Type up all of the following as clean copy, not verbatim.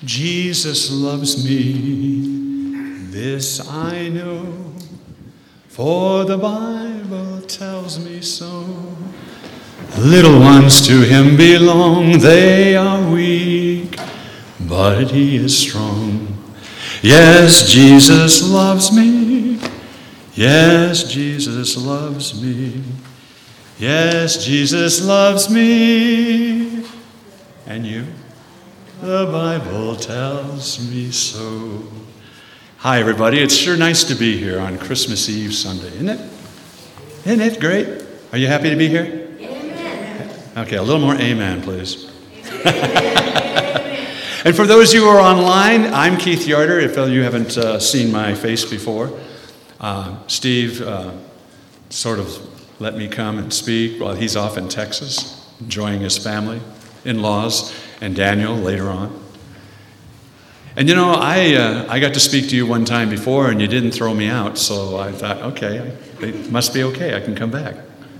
Jesus loves me, this I know, for the Bible tells me so. Little ones to him belong, they are weak, but he is strong. Yes, Jesus loves me. Yes, Jesus loves me. Yes, Jesus loves me. And you? The Bible tells me so. Hi, everybody. It's sure nice to be here on Christmas Eve Sunday, isn't it? Isn't it great? Are you happy to be here? Amen. Okay, a little more amen, please. And for those of you who are online, I'm Keith Yarder. If you haven't seen my face before, Steve sort of let me come and speak while he's off in Texas, enjoying his family, in-laws, and Daniel later on. And you know, I got to speak to you one time before, and you didn't throw me out, so I thought, okay, it must be okay, I can come back.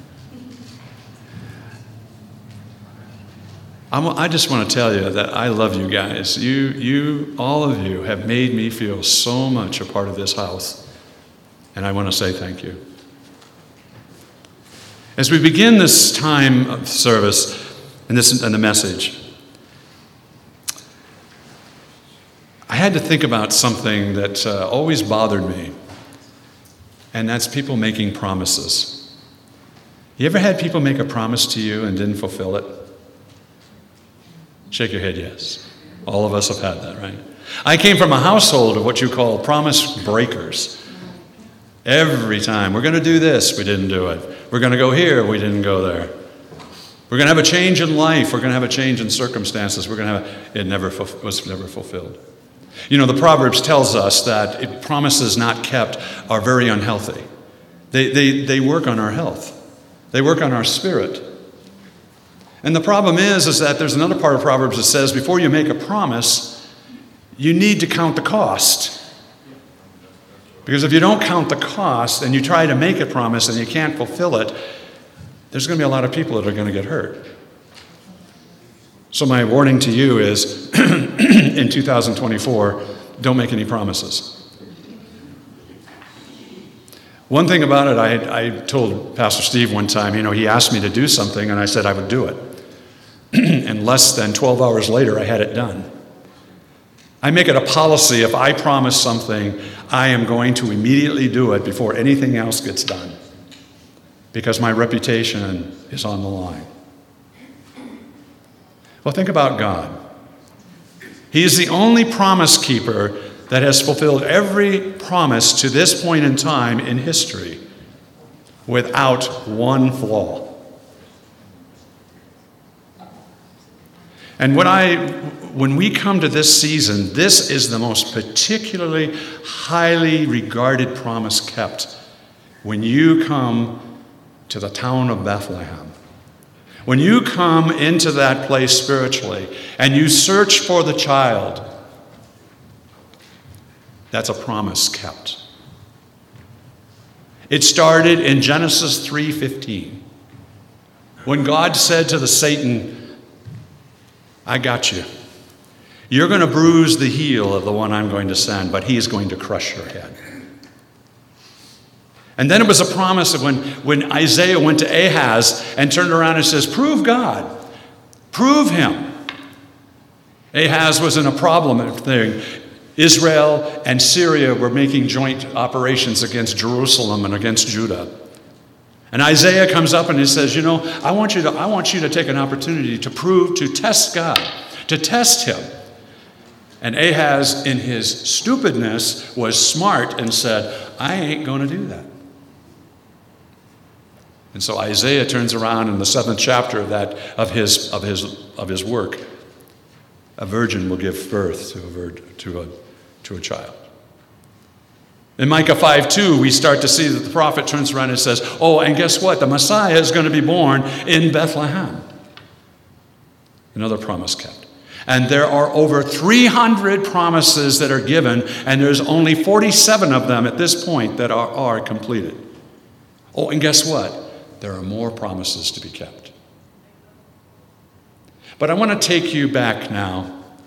I just want to tell you that I love you guys. You, all of you, have made me feel so much a part of this house, and I want to say thank you. As we begin this time of service and the message, I had to think about something that always bothered me, and that's people making promises. You ever had people make a promise to you and didn't fulfill it? Shake your head, yes. All of us have had that, right? I came from a household of what you call promise breakers. Every time, we're going to do this, we didn't do it. We're going to go here, we didn't go there. We're going to have a change in life, we're going to have a change in circumstances, it was never fulfilled. You know, the Proverbs tells us that promises not kept are very unhealthy. They work on our health. They work on our spirit. And the problem is that there's another part of Proverbs that says before you make a promise, you need to count the cost. Because if you don't count the cost and you try to make a promise and you can't fulfill it, there's going to be a lot of people that are going to get hurt. So my warning to you is, in 2024, don't make any promises. One thing about it, I told Pastor Steve one time, you know, he asked me to do something and I said I would do it. And less than 12 hours later, I had it done. I make it a policy, if I promise something, I am going to immediately do it before anything else gets done. Because my reputation is on the line. Well, think about God. He is the only promise keeper that has fulfilled every promise to this point in time in history without one flaw. And when we come to this season, this is the most particularly highly regarded promise kept when you come to the town of Bethlehem. When you come into that place spiritually and you search for the child, that's a promise kept. It started in Genesis 3:15, when God said to Satan, I got you. You're going to bruise the heel of the one I'm going to send, but he is going to crush your head. And then it was a promise of when Isaiah went to Ahaz and turned around and says, prove God. Prove him. Ahaz was in a problem thing. Israel and Syria were making joint operations against Jerusalem and against Judah. And Isaiah comes up and he says, you know, I want you to take an opportunity to test God, to test him. And Ahaz, in his stupidness, was smart and said, I ain't going to do that. And so Isaiah turns around in the 7th chapter of his work. A virgin will give birth to a child. In Micah 5:2, we start to see that the prophet turns around and says, oh, and guess what? The Messiah is going to be born in Bethlehem. Another promise kept. And there are over 300 promises that are given, and there's only 47 of them at this point that are completed. Oh, and guess what? There are more promises to be kept. But I want to take you back now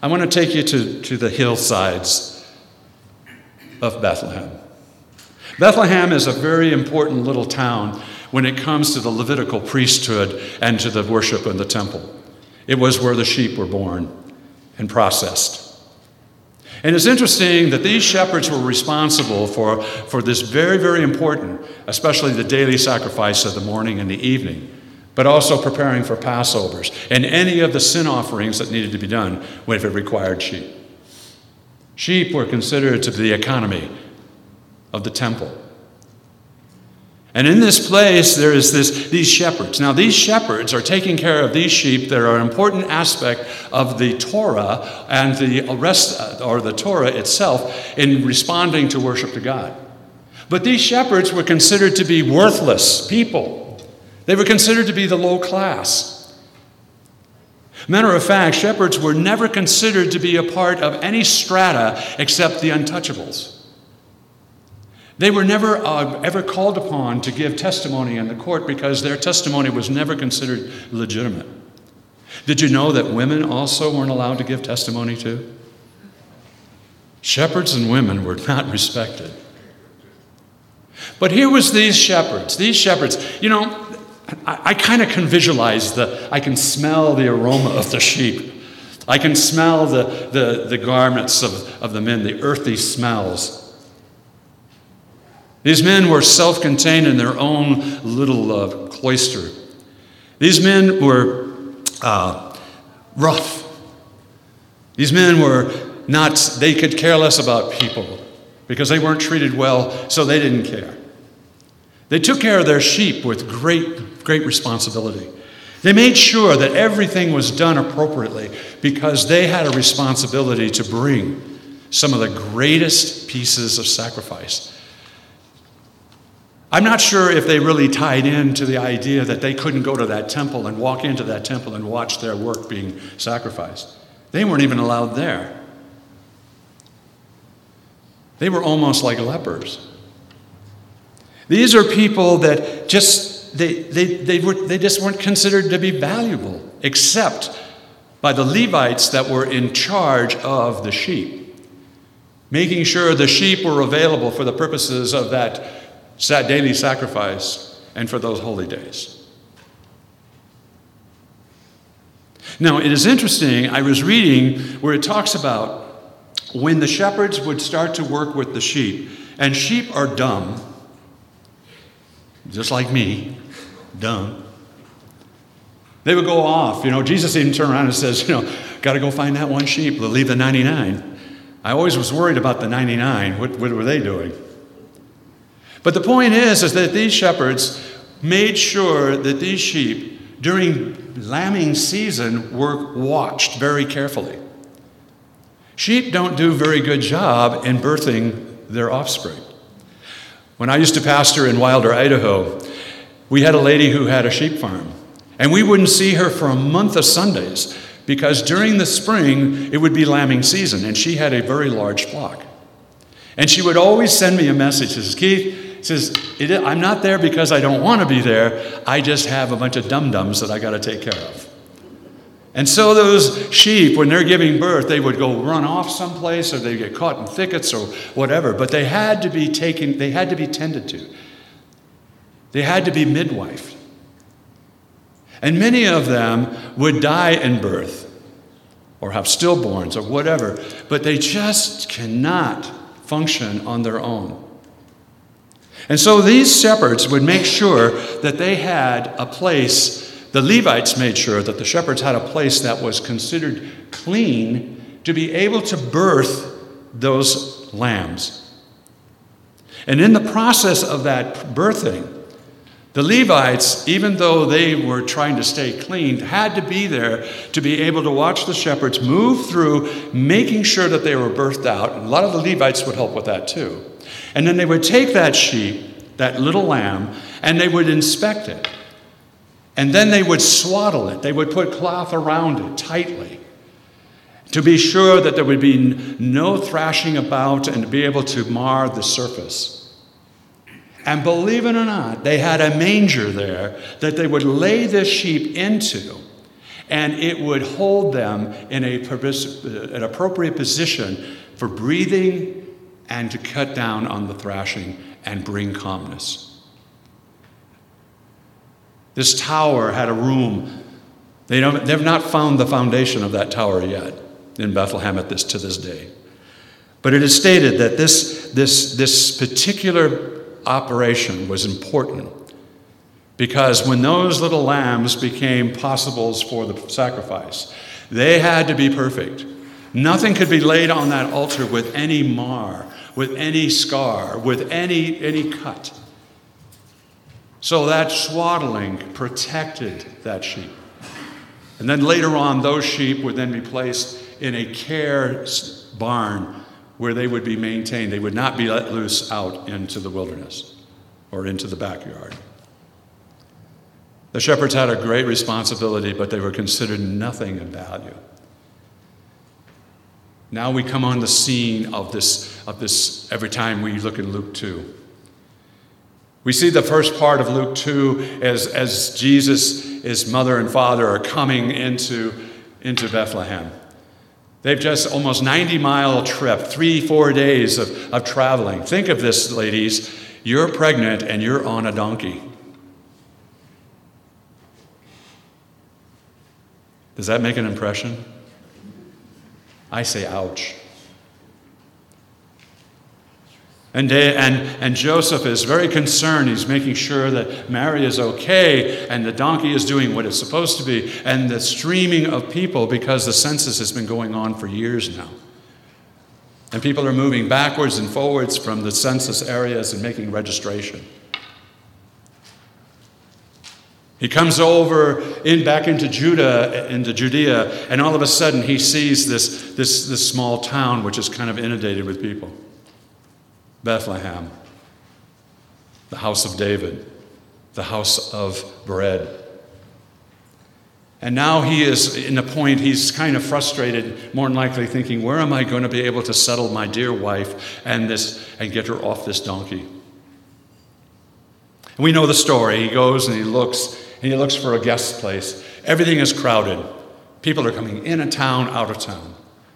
I want to take you to the hillsides of Bethlehem. Bethlehem is a very important little town when it comes to the Levitical priesthood and to the worship in the temple. It was where the sheep were born and processed. And it's interesting that these shepherds were responsible for this very, very important, especially the daily sacrifice of the morning and the evening, but also preparing for Passovers and any of the sin offerings that needed to be done if it required sheep. Sheep were considered to be the economy of the temple. And in this place, there is these shepherds. Now, these shepherds are taking care of these sheep that are an important aspect of the Torah and the rest, or the Torah itself, in responding to worship to God. But these shepherds were considered to be worthless people. They were considered to be the low class. Matter of fact, shepherds were never considered to be a part of any strata except the untouchables. They were never ever called upon to give testimony in the court because their testimony was never considered legitimate. Did you know that women also weren't allowed to give testimony too? Shepherds and women were not respected. But here was these shepherds. You know, I kind of can visualize I can smell the aroma of the sheep. I can smell the garments of the men, the earthy smells. These men were self-contained in their own little cloister. These men were rough. These men were not, they could care less about people because they weren't treated well, so they didn't care. They took care of their sheep with great responsibility. They made sure that everything was done appropriately because they had a responsibility to bring some of the greatest pieces of sacrifice. I'm not sure if they really tied into the idea that they couldn't go to that temple and walk into that temple and watch their work being sacrificed. They weren't even allowed there. They were almost like lepers. These are people that they just weren't considered to be valuable, except by the Levites that were in charge of the sheep, making sure the sheep were available for the purposes of that daily sacrifice and for those holy days. Now, it is interesting, I was reading where it talks about when the shepherds would start to work with the sheep, and sheep are dumb, just like me, dumb. They would go off. Jesus even turned around and says, got to go find that one sheep. They'll leave the 99. I always was worried about the 99. What were they doing? But the point is that these shepherds made sure that these sheep, during lambing season, were watched very carefully. Sheep don't do a very good job in birthing their offspring. When I used to pastor in Wilder, Idaho, we had a lady who had a sheep farm. And we wouldn't see her for a month of Sundays because during the spring, it would be lambing season, and she had a very large flock. And she would always send me a message. She says, Keith, I'm not there because I don't want to be there. I just have a bunch of dum-dums that I got to take care of. And so those sheep, when they're giving birth, they would go run off someplace or they'd get caught in thickets or whatever. But they had to be tended to. They had to be midwifed. And many of them would die in birth or have stillborns or whatever, but they just cannot function on their own. And so these shepherds would make sure that they had a place, the Levites made sure that the shepherds had a place that was considered clean to be able to birth those lambs. And in the process of that birthing, the Levites, even though they were trying to stay clean, had to be there to be able to watch the shepherds move through, making sure that they were birthed out. And a lot of the Levites would help with that too. And then they would take that sheep, that little lamb, and they would inspect it. And then they would swaddle it. They would put cloth around it tightly to be sure that there would be no thrashing about and to be able to mar the surface. And believe it or not, they had a manger there that they would lay this sheep into. and it would hold them in an appropriate position for breathing and to cut down on the thrashing and bring calmness. This tower had a room. They've not found the foundation of that tower yet in Bethlehem to this day. But it is stated that this particular operation was important because when those little lambs became possibles for the sacrifice, they had to be perfect. Nothing could be laid on that altar with any mar, with any scar, with any cut. So that swaddling protected that sheep. And then later on, those sheep would then be placed in a care barn where they would be maintained. They would not be let loose out into the wilderness or into the backyard. The shepherds had a great responsibility, but they were considered nothing of value. Now we come on the scene of this every time we look in Luke 2. We see the first part of Luke 2 as Jesus, his mother and father are coming into Bethlehem. They've just almost 90-mile trip, 3-4 days of traveling. Think of this, ladies. You're pregnant and you're on a donkey. Does that make an impression? I say ouch. And Joseph is very concerned. He's making sure that Mary is okay and the donkey is doing what it's supposed to be. And the streaming of people, because the census has been going on for years now. And people are moving backwards and forwards from the census areas and making registration. He comes over back into Judea, and all of a sudden he sees this small town which is kind of inundated with people. Bethlehem, the house of David, the house of bread. And now he is in a point, he's kind of frustrated, more than likely thinking, where am I going to be able to settle my dear wife and get her off this donkey? And we know the story. He goes and he looks for a guest place. Everything is crowded. People are coming in of town, out of town.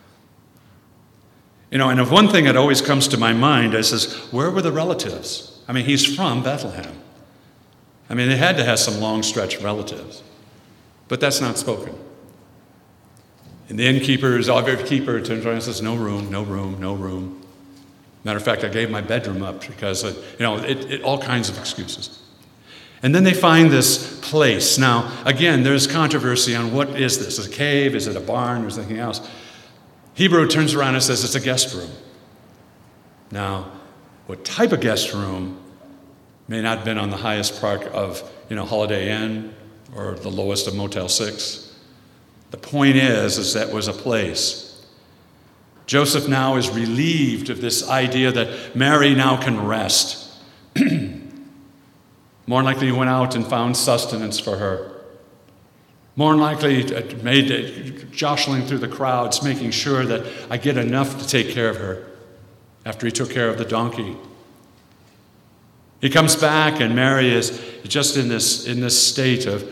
And if one thing that always comes to my mind, I says, where were the relatives? I mean, he's from Bethlehem. I mean, they had to have some long stretch relatives. But that's not spoken. And the innkeeper turns around and says, no room, no room, no room. Matter of fact, I gave my bedroom up because, all kinds of excuses. And then they find this place. Now, again, there's controversy on what is this? Is it a cave? Is it a barn? Or something else? Hebrew turns around and says it's a guest room. Now, what type of guest room may not have been on the highest part of, Holiday Inn or the lowest of Motel 6. The point is that was a place. Joseph now is relieved of this idea that Mary now can rest. More than likely he went out and found sustenance for her. More than likely jostling through the crowds, making sure that I get enough to take care of her after he took care of the donkey. He comes back and Mary is just in this state of,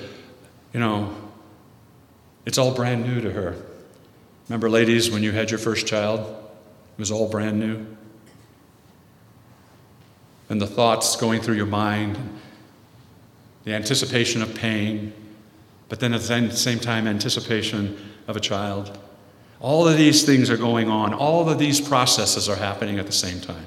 it's all brand new to her. Remember, ladies, when you had your first child, it was all brand new. And the thoughts going through your mind, the anticipation of pain, but then at the same time, anticipation of a child. All of these things are going on. All of these processes are happening at the same time.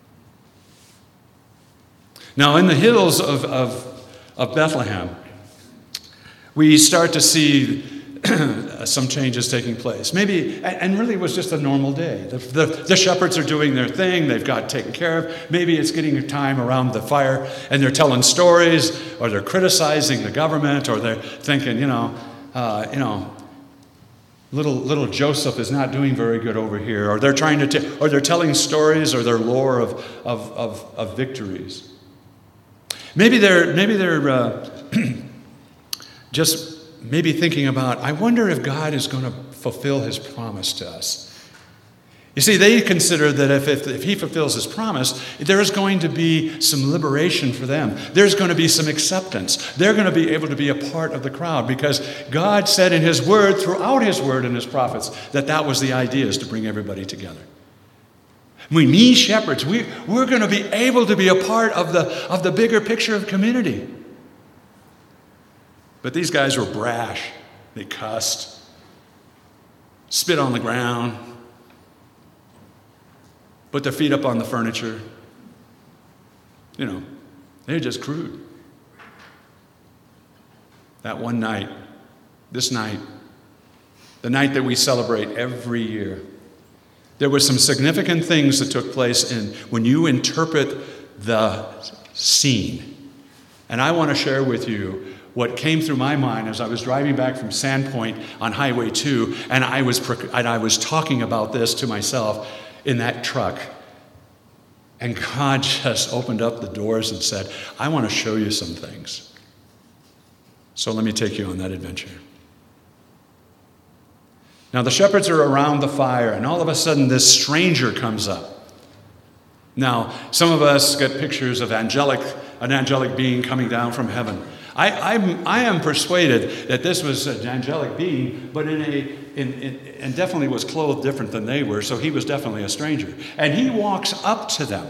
Now, in the hills of Bethlehem, we start to see some changes taking place. Maybe, and really it was just a normal day. The shepherds are doing their thing. They've got taken care of. Maybe it's getting time around the fire and they're telling stories, or they're criticizing the government, or they're thinking, little Joseph is not doing very good over here, or they're or they're telling stories or their lore of victories. Maybe they're just maybe thinking about, I wonder if God is going to fulfill his promise to us. You see, they consider that if he fulfills his promise, there is going to be some liberation for them. There's going to be some acceptance. They're going to be able to be a part of the crowd because God said in his word, throughout his word and his prophets, that was the idea, is to bring everybody together. We shepherds, we're going to be able to be a part of the bigger picture of community. But these guys were brash. They cussed, spit on the ground, put their feet up on the furniture. They're just crude. That one night, this night, the night that we celebrate every year, there were some significant things that took place when you interpret the scene. And I want to share with you what came through my mind as I was driving back from Sandpoint on Highway 2, and I was talking about this to myself in that truck. And God just opened up the doors and said, I want to show you some things. So let me take you on that adventure. Now the shepherds are around the fire, and all of a sudden this stranger comes up. Now, some of us get pictures of an angelic being coming down from heaven. I am persuaded that this was an angelic being, but and definitely was clothed different than they were, so he was definitely a stranger. And he walks up to them.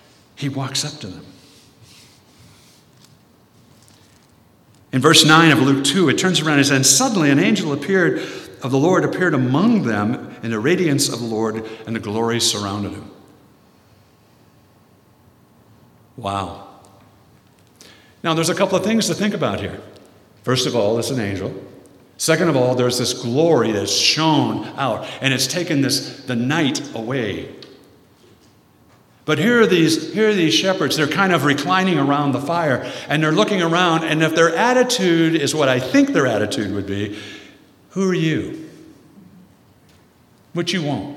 In verse 9 of Luke 2, it turns around and says, and suddenly an angel of the Lord appeared among them, and the radiance of the Lord and the glory surrounded him. Wow. Now, there's a couple of things to think about here. First of all, it's an angel. Second of all, there's this glory that's shone out, and it's taken the night away. But here are these shepherds. They're kind of reclining around the fire, and they're looking around, and if their attitude is what I think their attitude would be, who are you? What you want?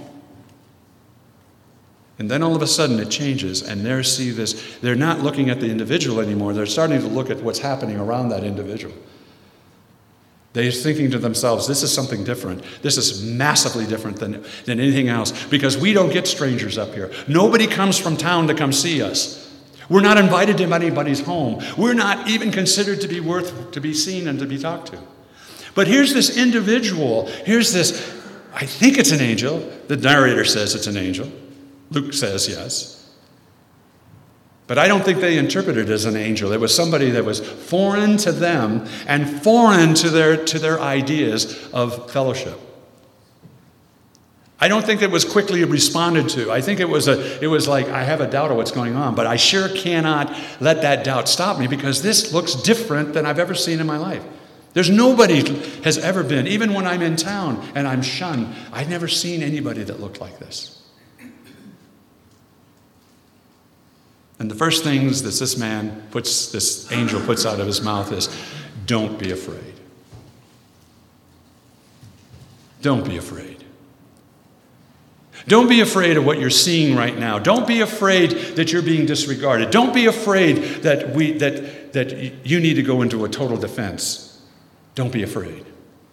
And then all of a sudden it changes, and they're not looking at the individual anymore. They're starting to look at what's happening around that individual. They're thinking to themselves, this is something different. This is massively different than anything else, because we don't get strangers up here. Nobody comes from town to come see us. We're not invited to anybody's home. We're not even considered to be worth to be seen and to be talked to. But here's this individual. I think it's an angel. The narrator says it's an angel. Luke says yes. But I don't think they interpreted it as an angel. It was somebody that was foreign to them and foreign to their ideas of fellowship. I don't think it was quickly responded to. I think it was like, I have a doubt of what's going on, but I sure cannot let that doubt stop me, because this looks different than I've ever seen in my life. There's nobody has ever been, even when I'm in town and I'm shunned, I've never seen anybody that looked like this. And the first things that this angel puts out of his mouth is, don't be afraid. Don't be afraid. Don't be afraid of what you're seeing right now. Don't be afraid that you're being disregarded. Don't be afraid that you need to go into a total defense. Don't be afraid.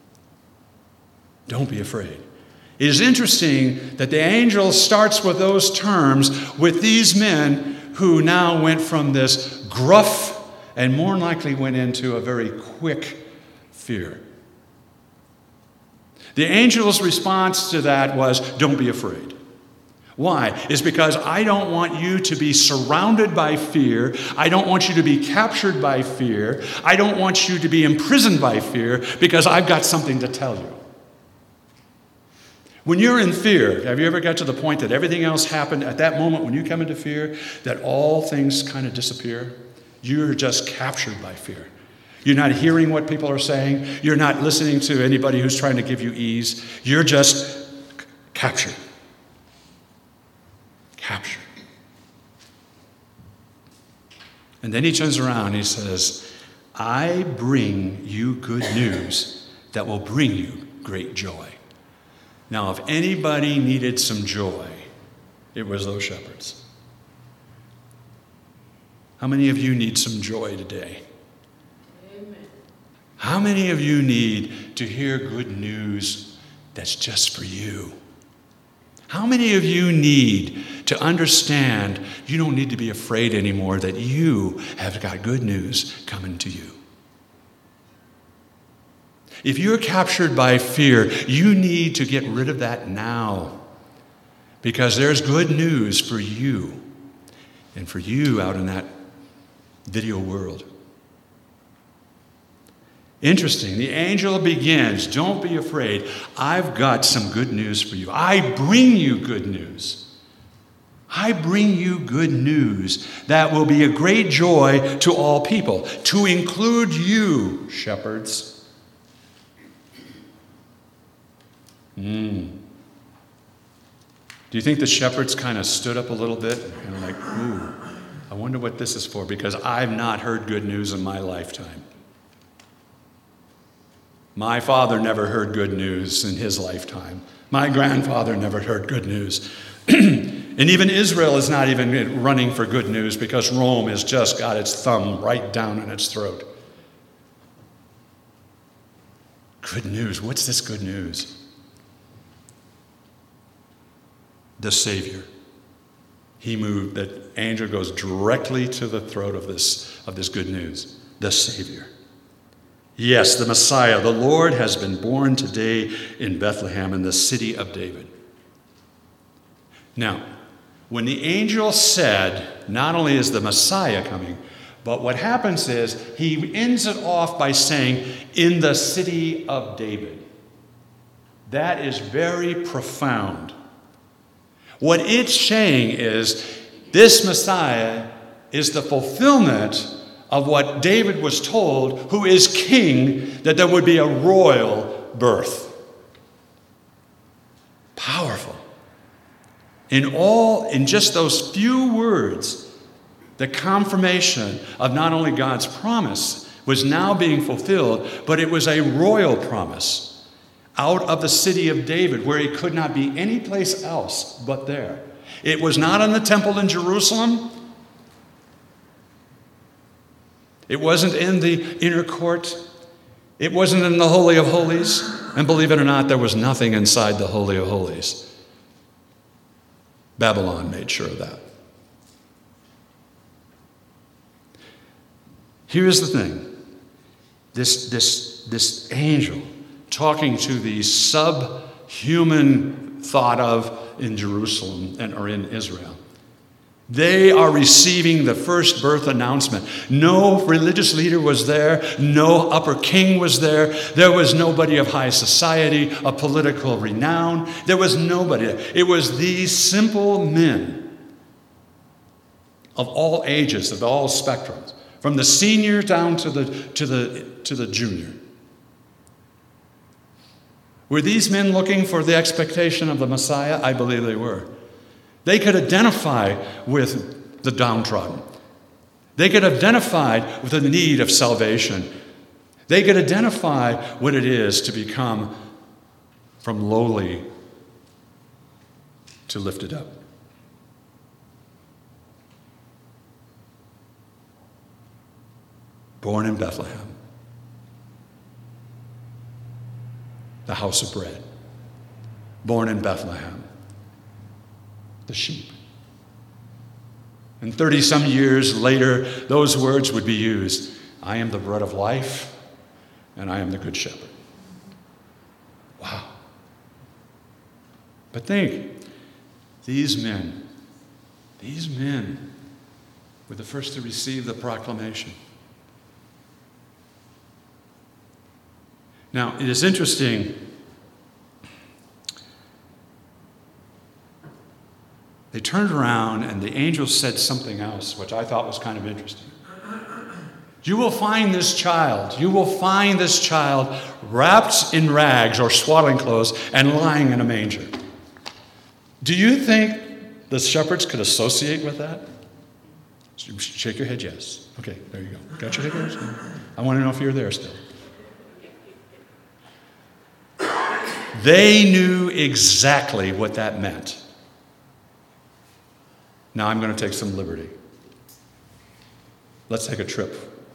Don't be afraid. It is interesting that the angel starts with those terms with these men who now went from this gruff and more likely went into a very quick fear. The angel's response to that was, don't be afraid. Why? It's because I don't want you to be surrounded by fear. I don't want you to be captured by fear. I don't want you to be imprisoned by fear, because I've got something to tell you. When you're in fear, have you ever got to the point that everything else happened at that moment when you come into fear, that all things kind of disappear? You're just captured by fear. You're not hearing what people are saying. You're not listening to anybody who's trying to give you ease. You're just captured. Captured. And then he turns around and he says, I bring you good news that will bring you great joy. Now, if anybody needed some joy, it was those shepherds. How many of you need some joy today? Amen. How many of you need to hear good news that's just for you? How many of you need to understand you don't need to be afraid anymore, that you have got good news coming to you? If you're captured by fear, you need to get rid of that now, because there's good news for you and for you out in that video world. Interesting. The angel begins, don't be afraid. I've got some good news for you. I bring you good news. I bring you good news that will be a great joy to all people, to include you, shepherds. Do you think the shepherds kind of stood up a little bit and like, ooh, I wonder what this is for, because I've not heard good news in my lifetime. My father never heard good news in his lifetime. My grandfather never heard good news. And even Israel is not even running for good news, because Rome has just got its thumb right down in its throat. Good news. What's this good news? The Savior. He moved. That angel goes directly to the throat of this good news. The Savior. Yes, the Messiah, the Lord, has been born today in Bethlehem, in the city of David. Now, when the angel said, not only is the Messiah coming, but what happens is he ends it off by saying, in the city of David. That is very profound. What it's saying is this Messiah is the fulfillment of what David was told, who is king, that there would be a royal birth. Powerful. In just those few words, the confirmation of not only God's promise was now being fulfilled, but it was a royal promise out of the city of David, where it could not be any place else but there. It was not in the temple in Jerusalem. It wasn't in the inner court. It wasn't in the Holy of Holies. And believe it or not, there was nothing inside the Holy of Holies. Babylon made sure of that. Here's the thing. This angel talking to the subhuman thought of in Jerusalem or in Israel. They are receiving the first birth announcement. No religious leader was there. No upper king was there. There was nobody of high society, of political renown. There was nobody. It was these simple men of all ages, of all spectrums, from the senior down to the junior. Were these men looking for the expectation of the Messiah? I believe they were. They could identify with the downtrodden. They could identify with the need of salvation. They could identify what it is to become from lowly to lifted up. Born in Bethlehem, the house of bread. Born in Bethlehem, the sheep. And 30-some years later, those words would be used. I am the bread of life, and I am the good shepherd. Wow. But think, these men were the first to receive the proclamation. Now, it is interesting. They turned around and the angel said something else, which I thought was kind of interesting. You will find this child wrapped in rags or swaddling clothes and lying in a manger. Do you think the shepherds could associate with that? Shake your head, yes. Okay, there you go. Got your head there? I want to know if you're there still. They knew exactly what that meant. Now I'm going to take some liberty. Let's take a trip.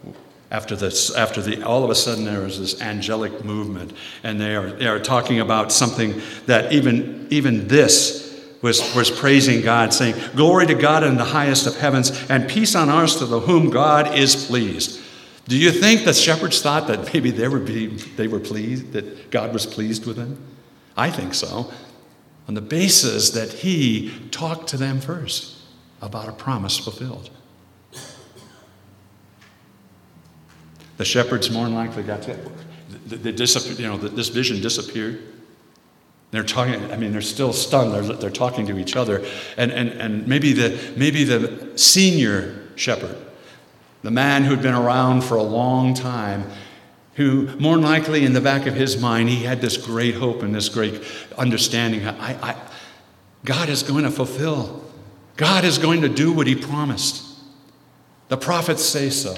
All of a sudden there was this angelic movement, and they are talking about something that even this was praising God, saying, "Glory to God in the highest of heavens, and peace on earth to whom God is pleased." Do you think the shepherds thought that maybe they were pleased, that God was pleased with them? I think so, on the basis that he talked to them first about a promise fulfilled. The shepherds more than likely got to this vision disappeared. They're talking. I mean, they're still stunned. They're talking to each other, and maybe the senior shepherd, the man who'd been around for a long time, who more than likely in the back of his mind he had this great hope and this great understanding. God is going to fulfill. God is going to do what he promised. The prophets say so.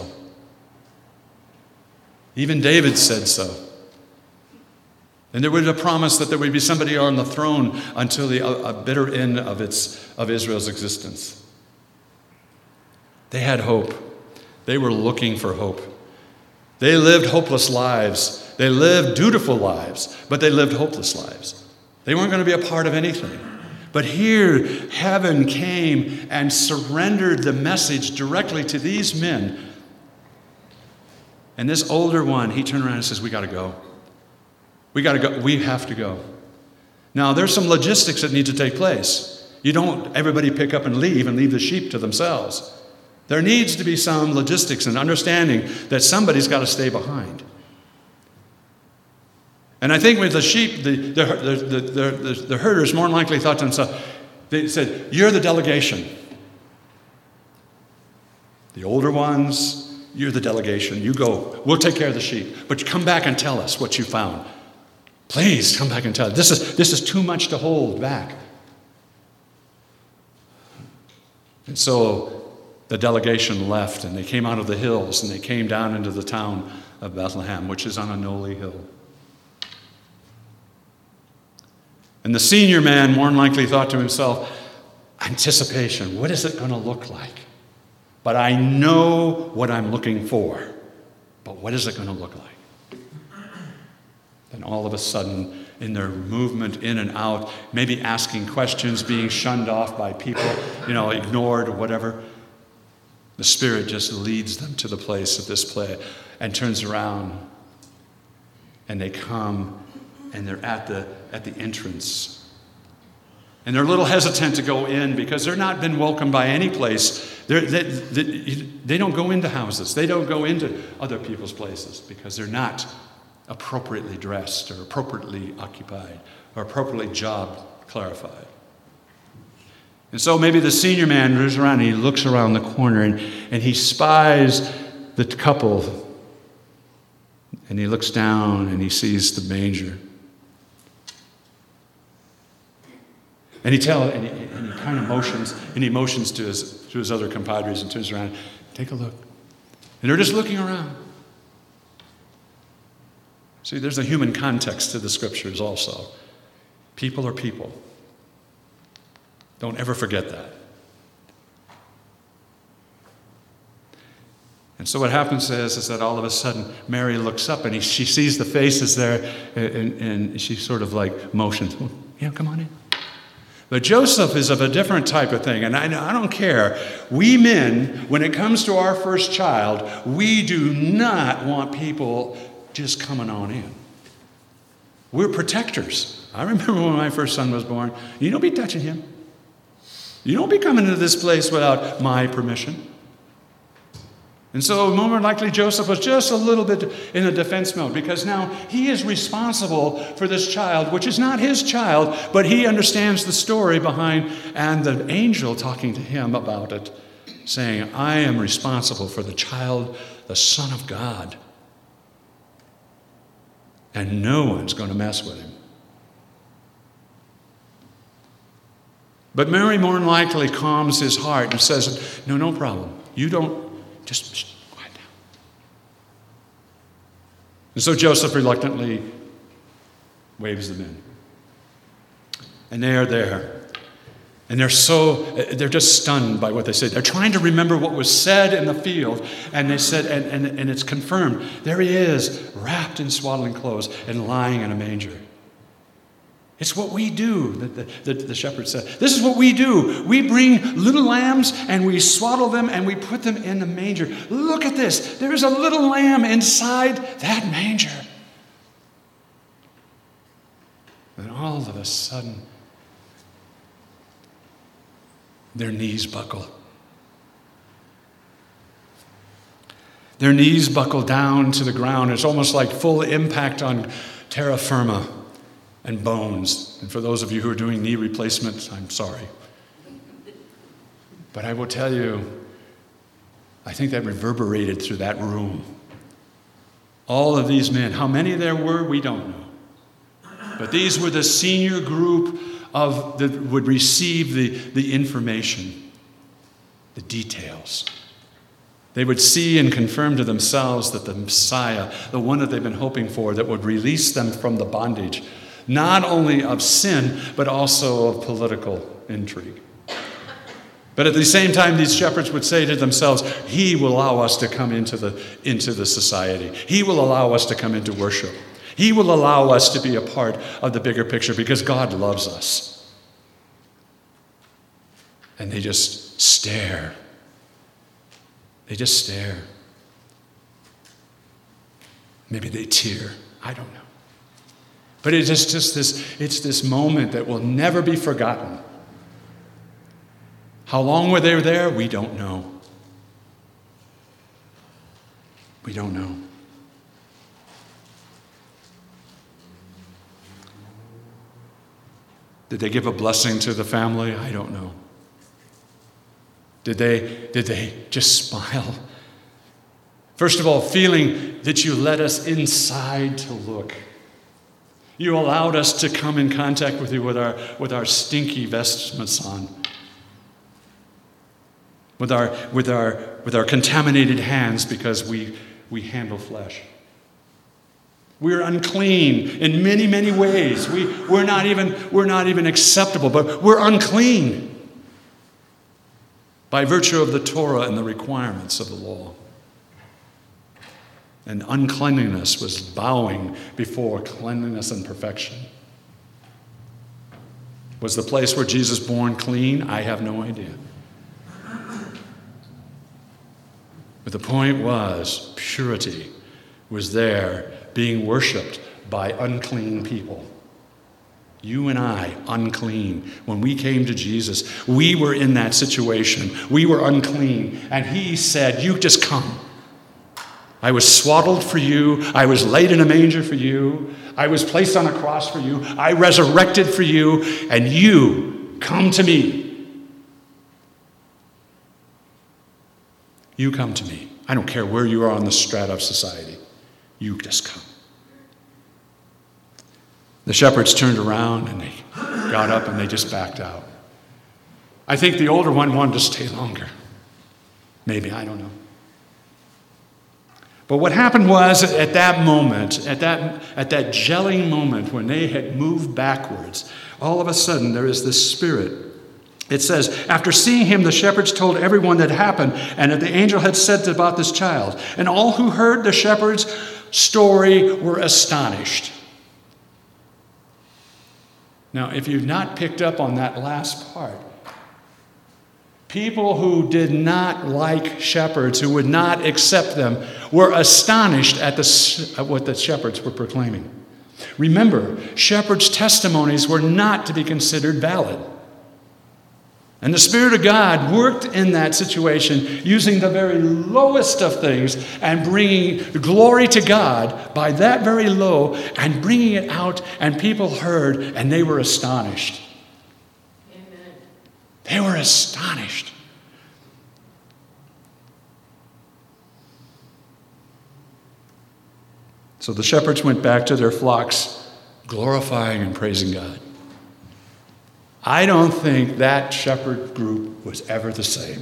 Even David said so. And there was a promise that there would be somebody on the throne until the bitter end of Israel's existence. They had hope. They were looking for hope. They lived hopeless lives. They lived dutiful lives, but they lived hopeless lives. They weren't going to be a part of anything. But here, heaven came and surrendered the message directly to these men. And this older one, he turned around and says, "We got to go. We got to go. We have to go." Now, there's some logistics that need to take place. You don't everybody pick up and leave the sheep to themselves. There needs to be some logistics and understanding that somebody's got to stay behind. And I think with the sheep, the herders more than likely thought to themselves, they said, "You're the delegation. The older ones, you're the delegation. You go. We'll take care of the sheep. But you come back and tell us what you found. Please come back and tell us. This is too much to hold back." And so the delegation left, and they came out of the hills, and they came down into the town of Bethlehem, which is on a lowly hill. And the senior man more than likely thought to himself, anticipation, what is it going to look like? But I know what I'm looking for. But what is it going to look like? Then all of a sudden, in their movement in and out, maybe asking questions, being shunned off by people, ignored or whatever, the Spirit just leads them to the place of this play and turns around, and they come, and they're at the entrance. And they're a little hesitant to go in because they're not been welcomed by any place. They don't go into houses. They don't go into other people's places because they're not appropriately dressed or appropriately occupied or appropriately job clarified. And so maybe the senior man turns around and he looks around the corner and he spies the couple, and he looks down and he sees the manger. And he kind of motions to his other compadres and turns around, "Take a look." And they're just looking around. See, there's a human context to the scriptures also. People are people. Don't ever forget that. And so what happens is that all of a sudden Mary looks up and she sees the faces there, and she sort of like motions, "Yeah, come on in." But Joseph is of a different type of thing, and I don't care. We men, when it comes to our first child, we do not want people just coming on in. We're protectors. I remember when my first son was born, you don't be touching him. You don't be coming into this place without my permission. And so more than likely Joseph was just a little bit in a defense mode because now he is responsible for this child, which is not his child, but he understands the story behind and the angel talking to him about it, saying, "I am responsible for the child, the Son of God. And no one's going to mess with him." But Mary more than likely calms his heart and says, no problem. You don't, just quiet down. And so Joseph reluctantly waves them in. And they are there. And they're just stunned by what they said. They're trying to remember what was said in the field. And they said, and it's confirmed. There he is, wrapped in swaddling clothes and lying in a manger. It's what we do, the shepherd said. This is what we do. We bring little lambs and we swaddle them and we put them in the manger. Look at this. There is a little lamb inside that manger. And all of a sudden, their knees buckle. Their knees buckle down to the ground. It's almost like full impact on terra firma and bones. And for those of you who are doing knee replacements, I'm sorry. But I will tell you, I think that reverberated through that room. All of these men, how many there were, we don't know. But these were the senior group that would receive the information, the details. They would see and confirm to themselves that the Messiah, the one that they've been hoping for, that would release them from the bondage, not only of sin, but also of political intrigue. But at the same time, these shepherds would say to themselves, He will allow us to come into the society. He will allow us to come into worship. He will allow us to be a part of the bigger picture because God loves us. And they just stare. They just stare. Maybe they tear. I don't know. But it's just this moment that will never be forgotten. How long were they there? We don't know. We don't know. Did they give a blessing to the family? I don't know. Did they just smile? First of all, feeling that you let us inside to look. You allowed us to come in contact with you with our stinky vestments on. With our contaminated hands because we handle flesh. We're unclean in many, many ways. We're not even acceptable, but we're unclean by virtue of the Torah and the requirements of the law. And uncleanliness was bowing before cleanliness and perfection. Was the place where Jesus was born clean? I have no idea. But the point was, purity was there being worshipped by unclean people. You and I, unclean. When we came to Jesus, we were in that situation. We were unclean. And He said, you just come. I was swaddled for you. I was laid in a manger for you. I was placed on a cross for you. I resurrected for you. And you come to me. You come to me. I don't care where you are on the strata of society. You just come. The shepherds turned around and they got up and they just backed out. I think the older one wanted to stay longer. Maybe, I don't know. But what happened was at that moment, at that gelling moment when they had moved backwards, all of a sudden there is this spirit. It says, after seeing him, the shepherds told everyone that happened and that the angel had said about this child. And all who heard the shepherds' story were astonished. Now, if you've not picked up on that last part, people who did not like shepherds, who would not accept them, were astonished at what the shepherds were proclaiming. Remember, shepherds' testimonies were not to be considered valid. And the Spirit of God worked in that situation using the very lowest of things and bringing glory to God by that very low and bringing it out, and people heard and they were astonished. Amen. They were astonished. So the shepherds went back to their flocks, glorifying and praising God. I don't think that shepherd group was ever the same.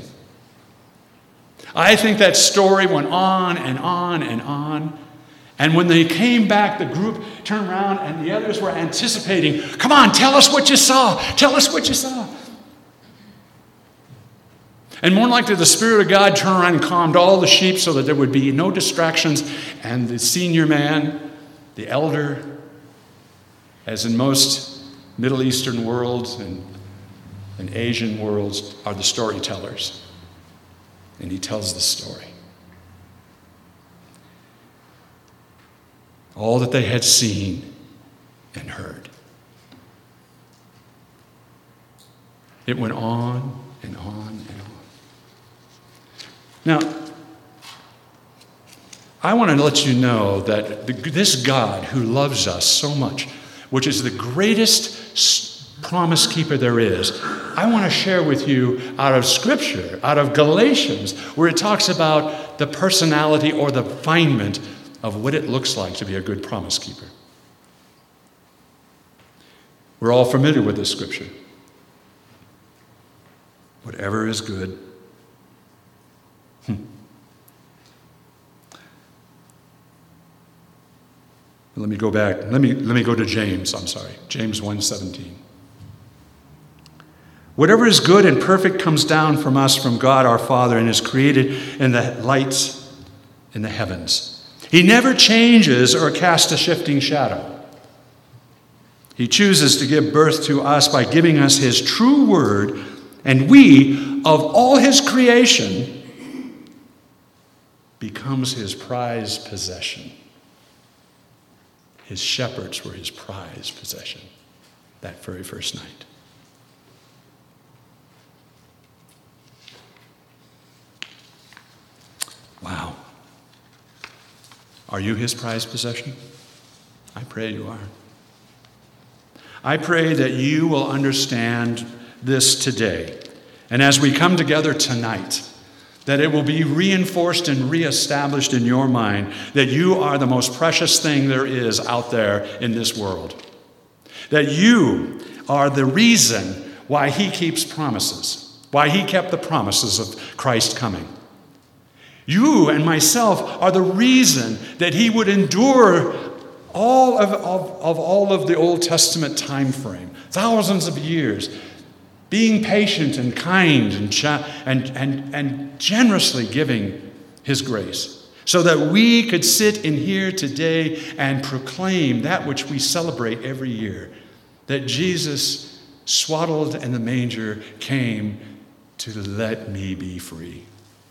I think that story went on and on and on. And when they came back, the group turned around and the others were anticipating, come on, tell us what you saw. Tell us what you saw. And more likely, the Spirit of God turned around and calmed all the sheep so that there would be no distractions. And the senior man, the elder, as in most Middle Eastern worlds and Asian worlds are the storytellers. And he tells the story. All that they had seen and heard. It went on and on and on. Now, I want to let you know that this God who loves us so much, which is the greatest promise keeper there is, I want to share with you out of Scripture, out of Galatians, where it talks about the personality or the refinement of what it looks like to be a good promise keeper. We're all familiar with this scripture. Whatever is good. Let me go back. Let me go to James. James 1:17. Whatever is good and perfect comes down from us, from God our Father, and is created in the lights in the heavens. He never changes or casts a shifting shadow. He chooses to give birth to us by giving us his true word, and we, of all his creation, becomes his prized possession. His shepherds were his prized possession that very first night. Wow. Are you his prized possession? I pray you are. I pray that you will understand this today. And as we come together tonight, that it will be reinforced and reestablished in your mind that you are the most precious thing there is out there in this world. That you are the reason why he keeps promises, why he kept the promises of Christ coming. You and myself are the reason that he would endure all of the Old Testament time frame, thousands of years, being patient and kind and generously giving his grace, so that we could sit in here today and proclaim that which we celebrate every year, that Jesus, swaddled in the manger, came to let me be free.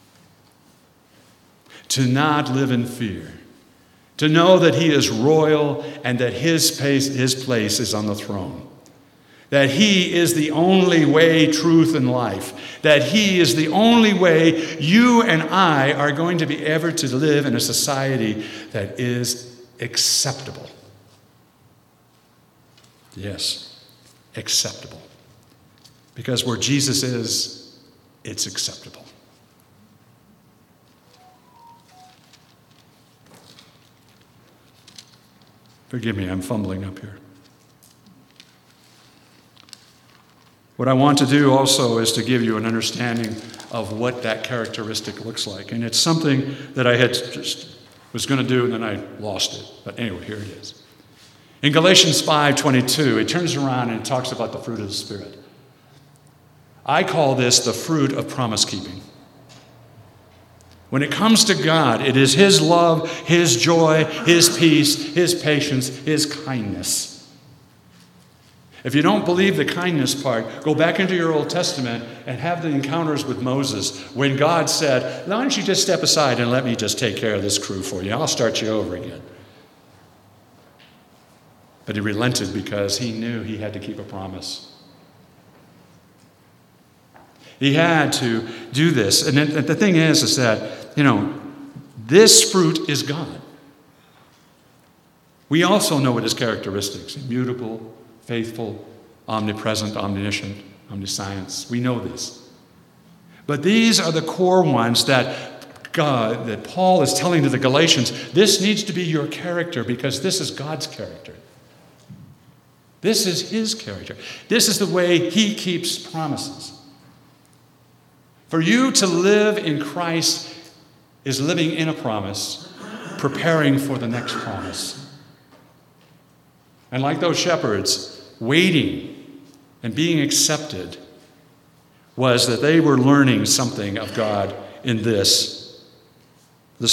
To not live in fear. To know that he is royal and that his place is on the throne. That he is the only way, truth, and life. That he is the only way you and I are going to be ever to live in a society that is acceptable. Yes, acceptable. Because where Jesus is, it's acceptable. Forgive me, I'm fumbling up here. What I want to do also is to give you an understanding of what that characteristic looks like. And it's something that I had just was going to do and then I lost it. But anyway, here it is. In Galatians 5:22, it turns around and it talks about the fruit of the Spirit. I call this the fruit of promise keeping. When it comes to God, it is his love, his joy, his peace, his patience, his kindness. If you don't believe the kindness part, go back into your Old Testament and have the encounters with Moses when God said, why don't you just step aside and let me just take care of this crew for you. I'll start you over again. But he relented because he knew he had to keep a promise. He had to do this. And the thing is that, this fruit is God. We also know what his characteristics: immutable, faithful, omnipresent, omniscient, omniscience. We know this. But these are the core ones that Paul is telling to the Galatians, this needs to be your character because this is God's character. This is his character. This is the way he keeps promises. For you to live in Christ is living in a promise, preparing for the next promise. And like those shepherds, waiting and being accepted was that they were learning something of God in this. The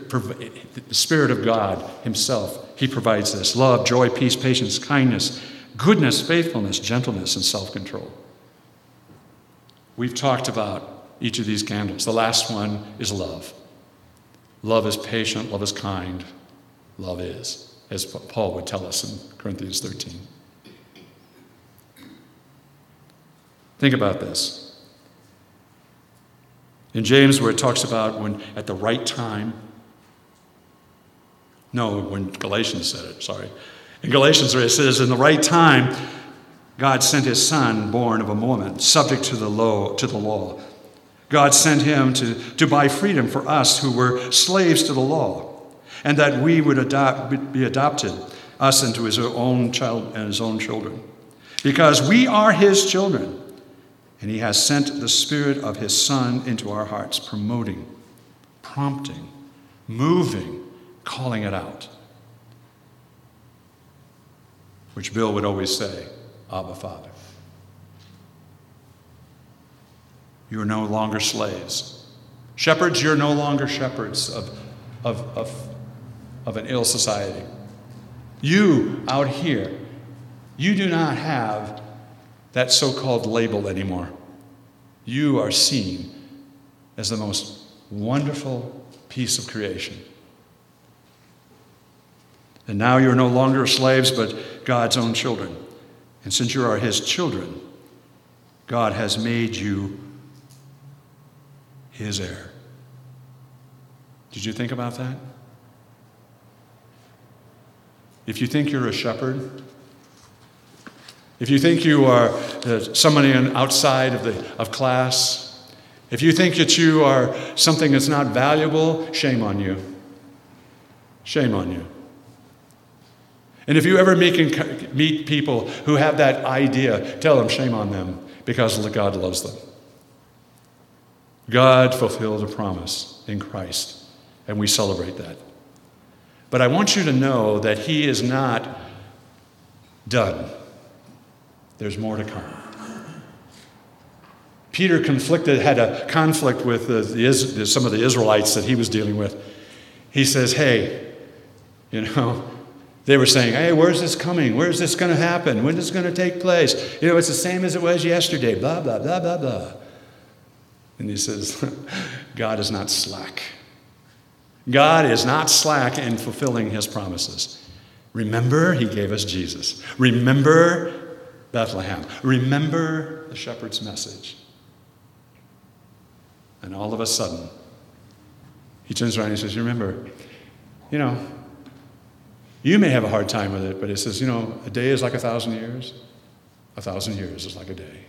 Spirit of God himself, he provides this: love, joy, peace, patience, kindness, goodness, faithfulness, gentleness, and self-control. We've talked about each of these candles. The last one is love. Love is patient, love is kind, love is, as Paul would tell us in Corinthians 13. Think about this. In James, where it talks about when at the right time, when Galatians said it, sorry. In Galatians, where it says, in the right time, God sent his son, born of a woman, subject to the law. God sent him to buy freedom for us who were slaves to the law, and that we would be adopted, us into his own child and his own children. Because we are his children, and he has sent the Spirit of his Son into our hearts, promoting, prompting, moving, calling it out. Which Bill would always say, Abba, Father. You are no longer slaves. Shepherds, you're no longer shepherds of an ill society. You out here, you do not have that so-called label anymore. You are seen as the most wonderful piece of creation. And now you're no longer slaves, but God's own children. And since you are his children, God has made you his heir. Did you think about that? If you think you're a shepherd, if you think you are somebody outside of class, if you think that you are something that's not valuable, shame on you. Shame on you. And if you ever meet people who have that idea, tell them shame on them, because God loves them. God fulfilled a promise in Christ, and we celebrate that. But I want you to know that he is not done. There's more to come. Peter had a conflict with some of the Israelites that he was dealing with. He says, hey, they were saying, hey, where's this coming? Where's this going to happen? When is this going to take place? It's the same as it was yesterday, blah, blah, blah, blah, blah. And he says, God is not slack. God is not slack in fulfilling his promises. Remember, he gave us Jesus. Remember Bethlehem. Remember the shepherd's message. And all of a sudden, he turns around and he says, remember, you may have a hard time with it, but it says, a day is like 1,000 years. 1,000 years is like a day.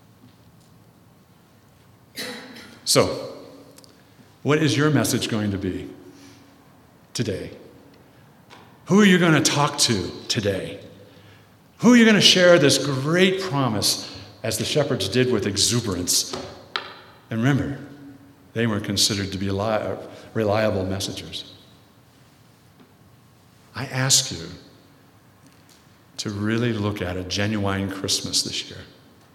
So, what is your message going to be today? Who are you going to talk to today? Who are you going to share this great promise as the shepherds did with exuberance? And remember, they were considered to be reliable messengers. I ask you to really look at a genuine Christmas this year.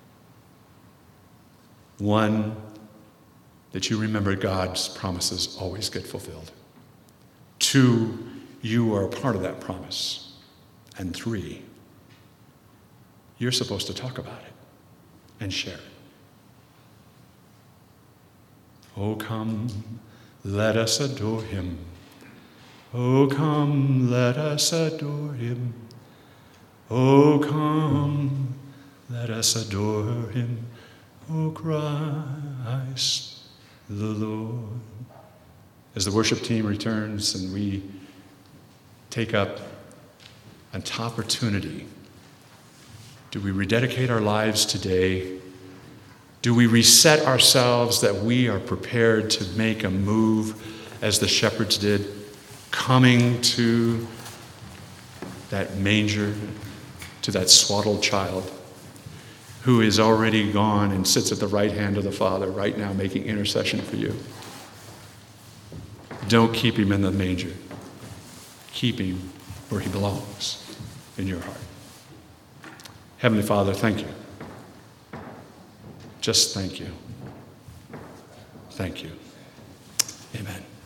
One, that you remember God's promises always get fulfilled. 2, you are a part of that promise. And 3, you're supposed to talk about it and share it. Oh, come, let us adore him. Oh, come, let us adore him. Oh, come, let us adore him. Oh, Christ the Lord. As the worship team returns and we take up an opportunity, do we rededicate our lives today? Do we reset ourselves that we are prepared to make a move as the shepherds did, coming to that manger, to that swaddled child who is already gone and sits at the right hand of the Father right now making intercession for you? Don't keep him in the manger. Keep him where he belongs, in your heart. Heavenly Father, thank you. Just thank you. Thank you. Amen.